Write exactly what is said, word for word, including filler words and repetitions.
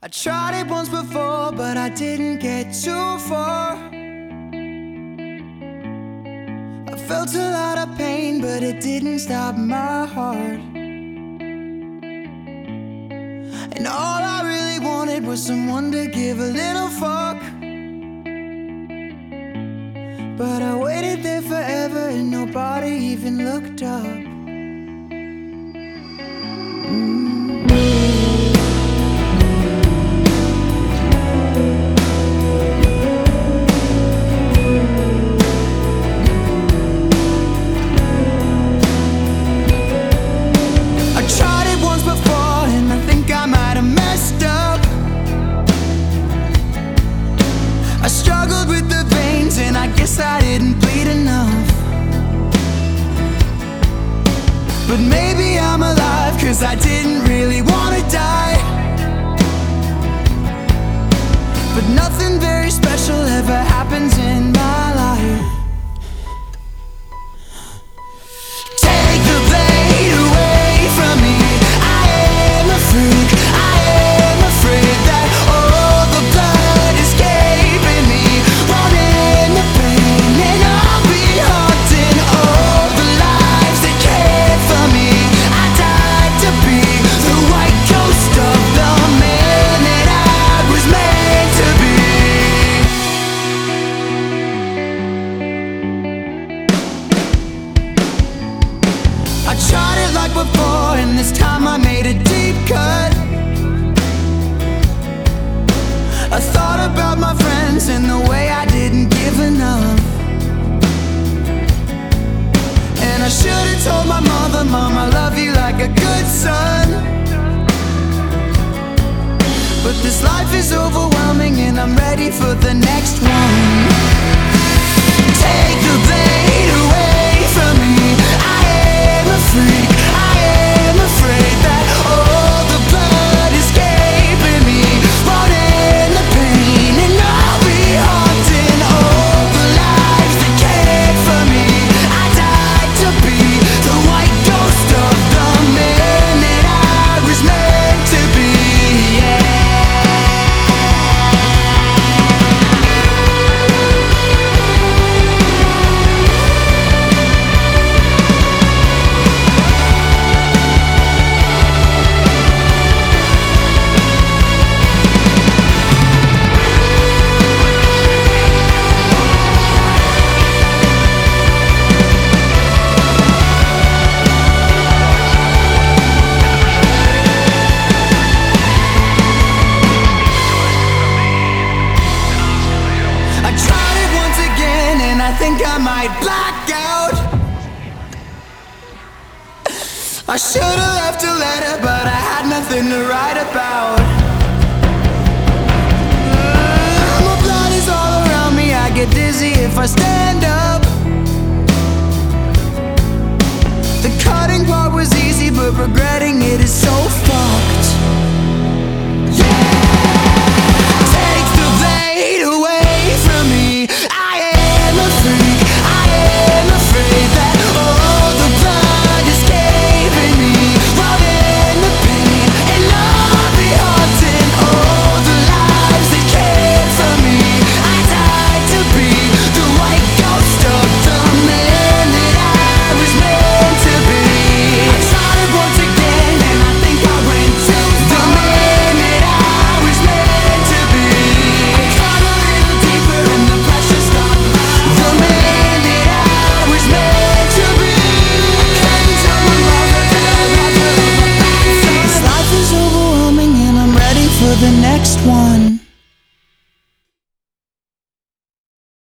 I tried it once before, but I didn't get too far. I felt a lot of pain, but it didn't stop my heart. And all I really wanted was someone to give a little fuck. But I waited there forever and nobody even looked up. mm. I struggled with the veins and I guess I didn't bleed enough. But maybe I'm alive cause I didn't really wanna die. But nothing very special ever happens in my life. Take the blade away from me. I am a freak, I am afraid that all the blood escaping me, wanting the pain, and I'll be haunting all the lives that cared for me. I died to be the white ghost of the man that I was meant to be. I tried it like before, and this time I made a deep cut. I thought about my friends and the way I didn't give enough. And I should've told my mother, Mom, I love you like a good son. But this life is overwhelming and I'm ready for the next one. Take the blade away from me. I am a freak, I am afraid that all the blood escaping me, wanting the pain, and I'll be haunting all the lives that cared for me. I died to be the white ghost of the man that I was meant to be. I think I might black out. I should've left a letter, but I had nothing to write about. uh, My blood is all around me, I get dizzy if I stand up. The cutting part was easy, but regretting it is so fucked. Yeah! Take the blade away from me. I am a freak, I am afraid that all the blood escaping me, wanting the pain, and I'll be haunting all the lives that cared for me. I died to be the white ghost of the man that I was meant to be. I tried it once again and I think I went too far. The man that I was meant to be. I tried a little deeper and the pressure stopped. The man that I was meant to be. I couldn't tell my mother that I love her. This life is overwhelming and I'm ready for the next one.